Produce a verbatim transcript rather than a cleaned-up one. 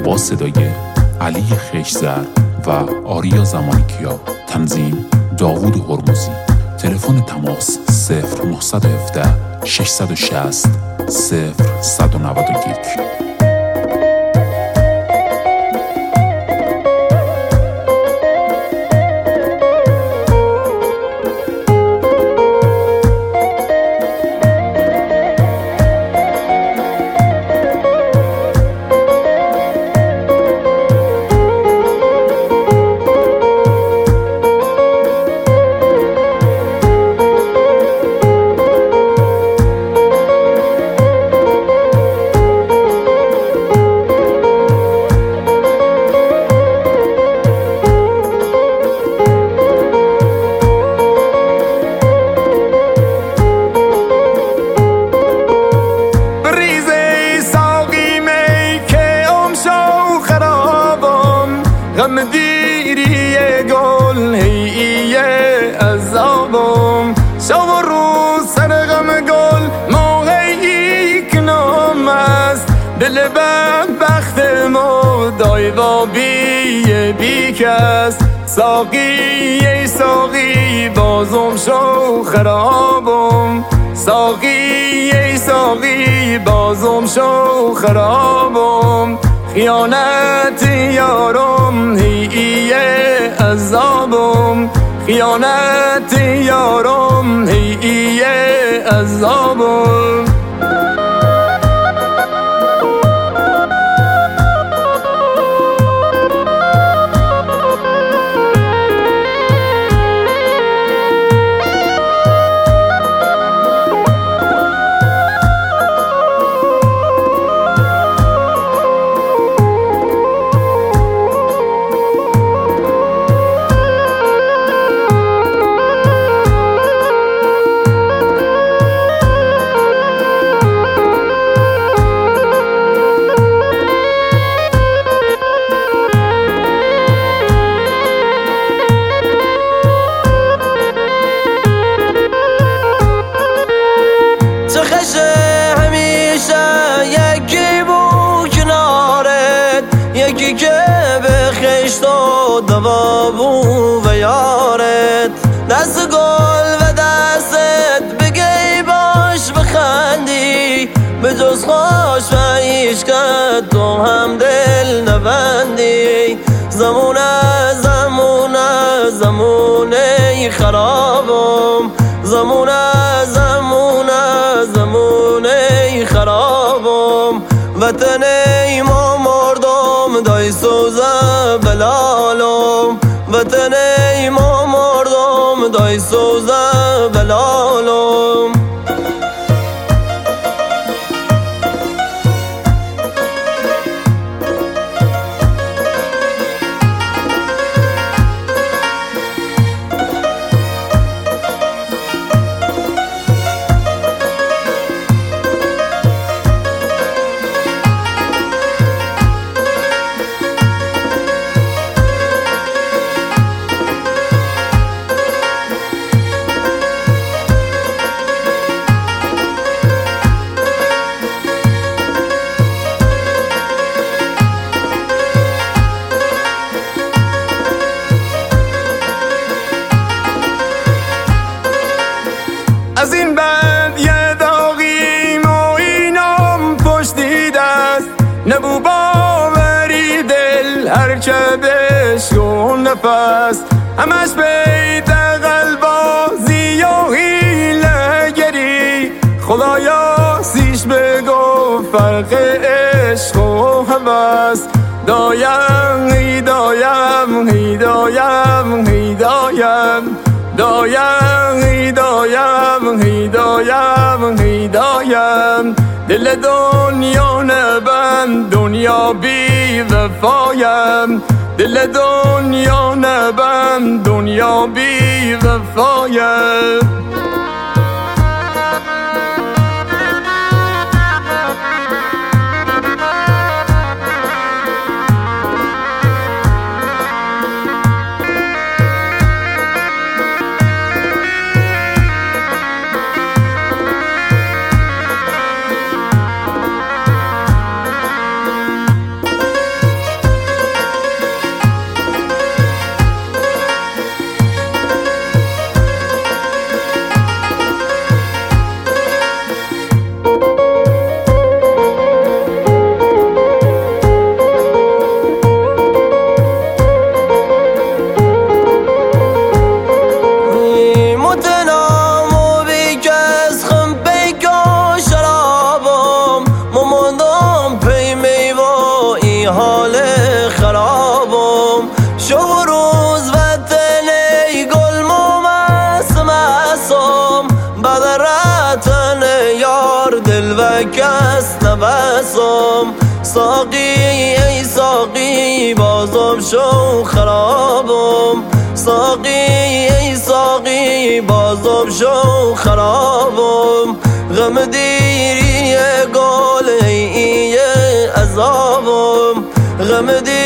با صدای علی خشزر و آریا زمانیکیا. تنظیم داوود هرمزی. تلفن تماس صفر نه یک هفت شش شش صفر صفر نه یک. غم دیری گل هی عذابم، شب و روز سر غم گل موهی کنام است. دل بدبخت ما دایوا بی بی کس. ساقی ای ساقی بازم شو خرابم، ساقی ای ساقی بازم شو خرابم. خیانت یارم هی عذابم، خیانت یارم هی عذابم. یکی که به خشت و دوابو و یارت، دست گل و دستت بگی باش بخندی. به جز خوش و عشقت تو هم دل نبندی. زمونه زمونه زمونه خرابم، زمونه زمونه زمونه خرابم. وطن ما مردم دای سوزه بلالم، وطن ما مردم دای سوزه بلالم. از این بعد یه داغیم و اینام پشتی دست. نبو باوری دل هر که بشون نفس. همش بیت قلبازی و حیله گری. خدایا سیش بگو فرق عشق و هوس. دایم هیدایم هیدایم هیدایم دایم هیدایم هیدایم هیدایم. دل دنیا نبند دنیا بی وفایم، دل دنیا نبند دنیا بی وفایم. ساقی ای ساقی بازم شو خرابم، ساقی ای ساقی بازم شو خرابم. غم دیری گل ای عذابم، غم دیری